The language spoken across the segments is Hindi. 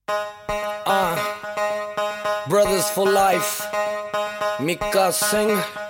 Brothers for life, Mika Singh,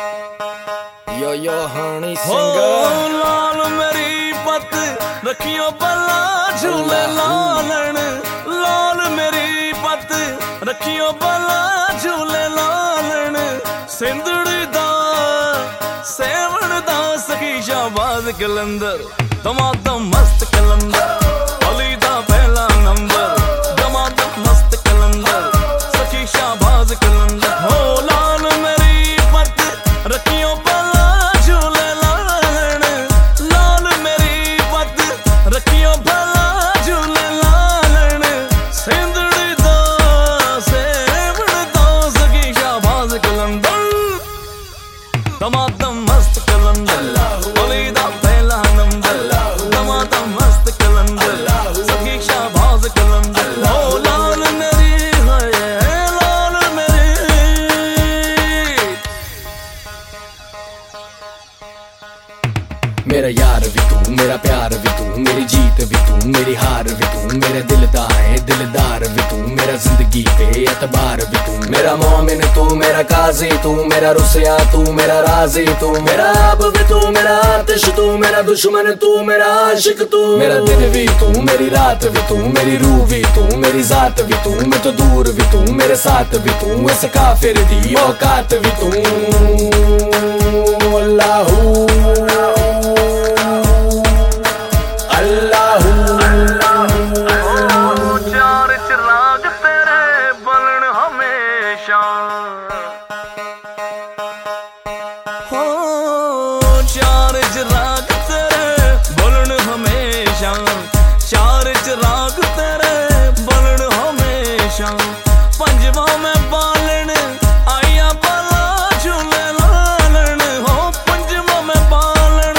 yo honey singer. लाल मेरी पत रखियो बला झूले लालन, लाल मेरी पत रखियो बला झूले लालन। सिंधड़ी दा सेवण दा सखी शाहबाज कलंदर, दमादम मस्त कलंदर, अली दा पहला नंबर, दमादम मस्त कलंदर, सखी शाहबाज कलंदर। हो लाल मेरी पत रखियो बला झूले लालन, लाल मेरी पत रखियो बला झूले लालन। सिंधड़ी दा सेवण दा सखी शाहबाज कलंदर, दमादम मस्त कलंदर, अली दा पहला नंबर, दमादम मस्त कलंदर, सखी शाहबाज कलंदर। हो लाल मेरी है लाल मेरी। मेरा यार भी तू, मेरा प्यार भी तू, मेरी जीत भी तू, मेरी हार भी तू, मेरे दिल दा है दिलदार भी तू, मेरा जिंदगी पे एतबार भी तू, मेरा मोमिन तू, मेरा काजी तू, मेरा रुसया तू, मेरा राजी तू, मेरा अब भी तू, मेरा आतिश तू, मेरा दुश्मन तू, मेरा आशिक तू, मेरा दिन भी तू, मेरी रात भी तू, मेरी रूह भी तू, मेरी जात भी तू, मैं तो दूर भी तू, मेरे साथ भी तू, इस काफिर दी औकात भी तू। अल्लाहू चार चिराग तेरे बलन हमेशा, हो चार चिराग तेरे बलन हमेशा, चार चिराग तेरे बलन हमेशा। पंजवा में बालन आया बला झूले लालन, हो पंजवा में बालन,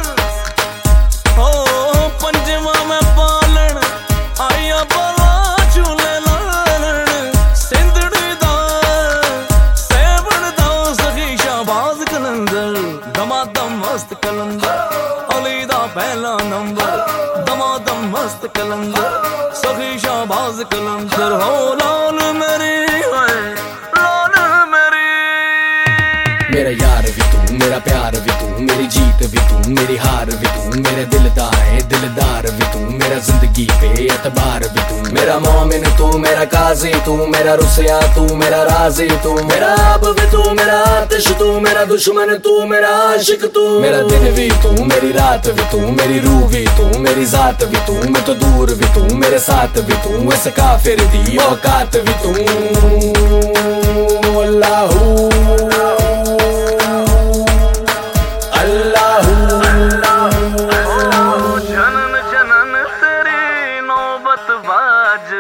हो पंजवा में बालन आया बला झूले लालन। सिंधड़ी दा सेवण दा सखी शाहबाज कलंदर, दमादम मस्त कलंदर, अली दा पहला नंबर, दमादम मस्त कलंदर, सखी शाहबाज कलंदर। हो लाल मेरी है लाल मेरी। मेरा यार भी तू, मेरा प्यार भी तू, मेरी जीत भी तू, मेरी हार भी तू, मेरे दिल दा है दिलदार भी तू, मेरा जिंदगी पे एतबार भी तू, मेरा मोमिन तू, मेरा काजी तू, मेरा रुसया तू, मेरा राजी तू, मेरा अब भी तू, मेरा आतिश तू, मेरा दुश्मन तू, मेरा आशिक तू, मेरा दिन भी तू, मेरी रात भी तू, मेरी रूह भी तू, मेरी जात भी तू, मैं तो दूर भी तू, मेरे साथ भी तू, इस काफिर दी औकात भी तू। अल्लाहू जनन जनन तेरी नौबत बाज,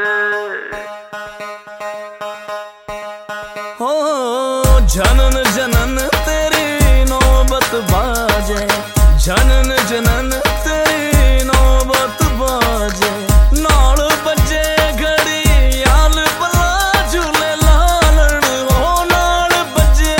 हो जनन जनन तेरी नौबत बाजे, जनन जनन तेरी नौबत बाजे। नाल बजे घड़ी याल बला झूले लालन, हो नाल बजे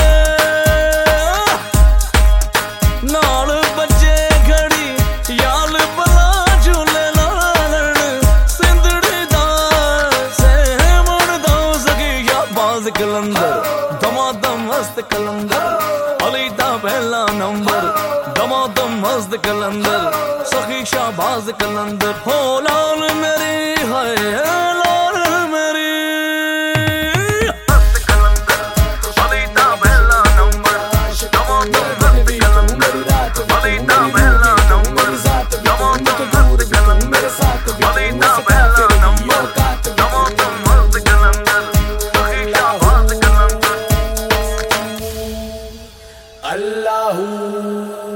नाल बजे घड़ी याल बला झूले लालन। सिंधड़ी दा सेवण दा सखी शाहबाज कलंदर, दमादम मस्त कलंदर, अली दा पहला नंबर, दमादम मस्त कलंदर, सखी शाहबाज कलंदर। हो लाल मेरी है लाल मेरी। मस्त कलंदर, अली दा पहला नंबर, दमादम मस्त कलंदर, अली दा पहला नंबर, दमादम मस्त कलंदर, अली दा पहला नंबर, दमादम मस्त कलंदर, सखी शाहबाज कलंदर। अल्लाहू